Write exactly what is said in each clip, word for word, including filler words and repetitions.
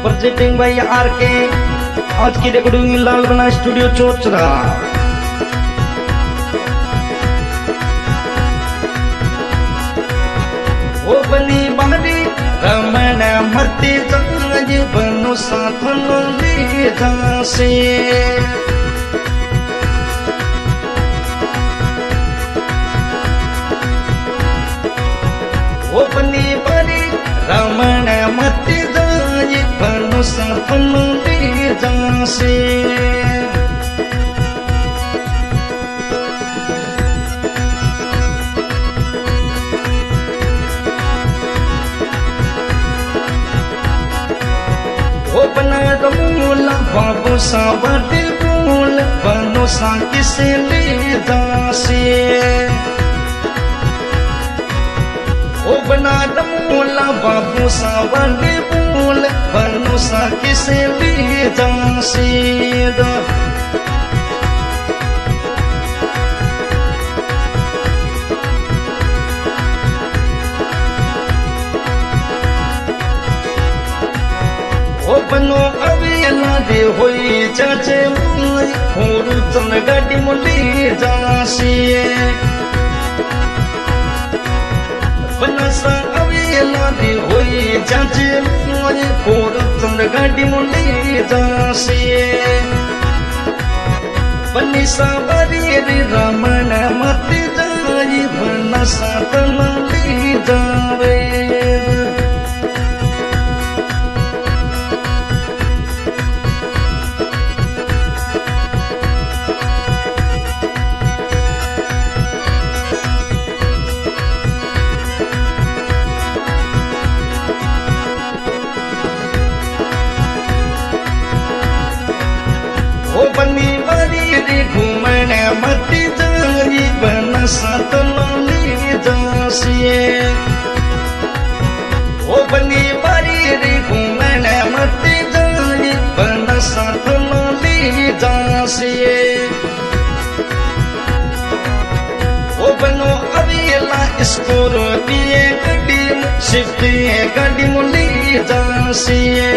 Presenting by are के। आज की रिकॉर्डिंग लाल बना स्टूडियो चोचरा। ओ बनी बारी रमण मती जाज बनो साथ ले जासे। ओ बनी बारी रमण मती जाज बनो साथ ले जासे। ओ बना रमूला बाबू सा बड़े बोल बनो सा किसे ले जासे। ओ बना रमूला बाबू सा बड़े बोल बनो सा किसे ले जासे। ओ बनो अवेला दे होई चाचे मोई होरु चल गाड़ी मोले जासी। बनसा अवेला दे होई चाचे मोई होरु चल गाड़ी मोले जासी। बनसा बारी रे रमण मत जाई बनसा तमली जावे। ओ बनी बारी रे घूमने मत जाई बनसा तमली जासिए। ओ बनी बारी रे घूमने मत जाई बनसा तमली जासिए। ओ बनो अवेला स्कोर पिए गड्डी शिफ्ट गड्डी मुली जासिए।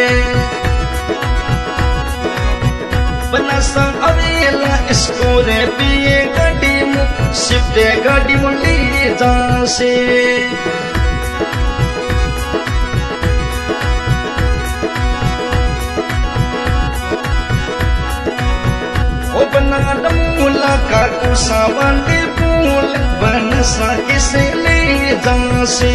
बनसा अवेला स्कोर पिए गाड़ी शिफ्ट गाड़ी मुली जासे। ओ बना रमूला काकू सावले फूल बनसा किसे ले जासे।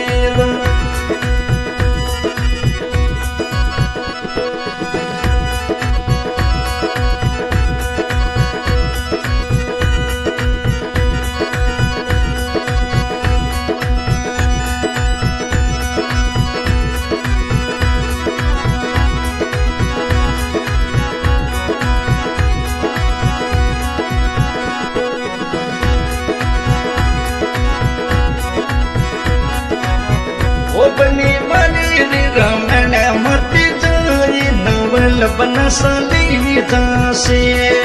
ओ बनी बारी रे रमण मत जाई नवल बनसा ले जासे।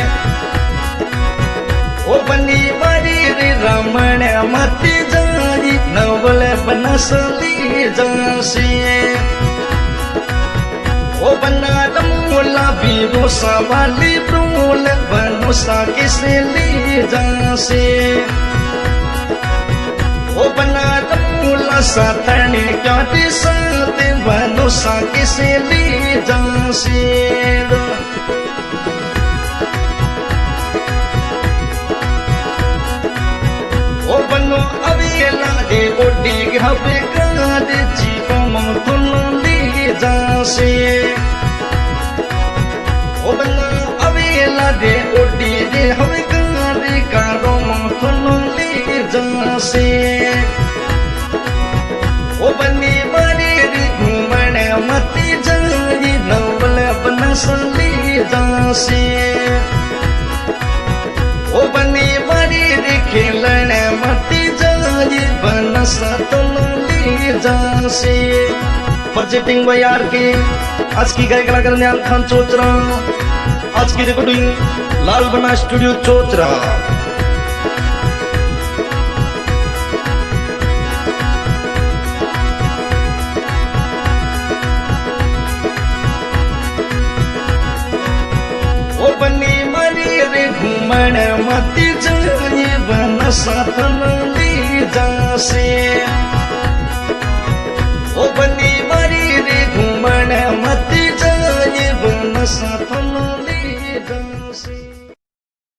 ओ बनी बारी रे रमण मत जाई नवल बनसा ले जासे। ओ बना रमूला बीरो सवाली ब्रोल बनो सा किसे ले जासे। ओ बना रमूला साथने क्यों साथ बनो सा किसे ले जासे। ओ बनो अवेला दे ओडी घबे काद जीव मौतन ले जासे। ओ बनो अवेला दे ओडी दे हवे काद कारो मौतन ले जासे। ओ बनी बारी रे घूमने मत जाई नवल बनसा ले जासे। ओ बनी बारी रे खेलने मत जाई बनसा ले जासे। प्रेजेंटिंग बाय आर के। आज की गाय कलाकार निहाल खान चोचरा। आज की रिकॉर्डिंग लाल बना स्टूडियो चोचरा। साथ न ली जासे